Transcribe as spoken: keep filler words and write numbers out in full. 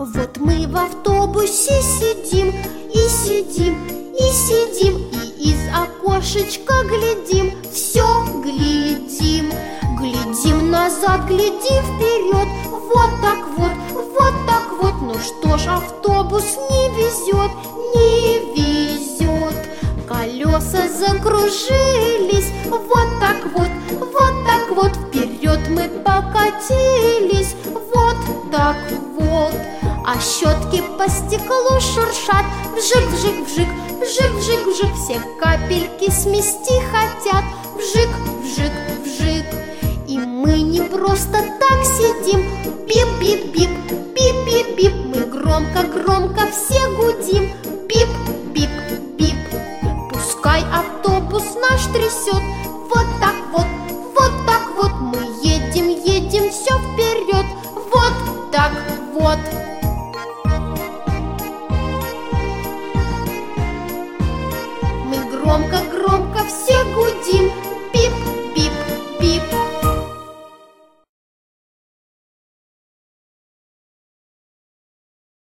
Вот мы в автобусе сидим, и сидим, и сидим, и из окошечка глядим, все глядим. Глядим назад, глядим вперед, вот так вот, вот так вот. Ну что ж, автобус не везет, не везет. Колеса закружились, вот так вот, вот так вот. Вперед мы покатились, вот так вот. А щетки по стеклу шуршат, вжик, вжик, вжик, вжик, вжик, вжик. Все капельки смести хотят, вжик, вжик, вжик. И мы не просто так сидим, бип-бип-бип, бип-бип-бип. Мы громко-громко все гудим, бип-бип-бип. Пускай автобус наш трясет, вот так вот, вот так вот. Мы едем, едем все вперед, вот так вот.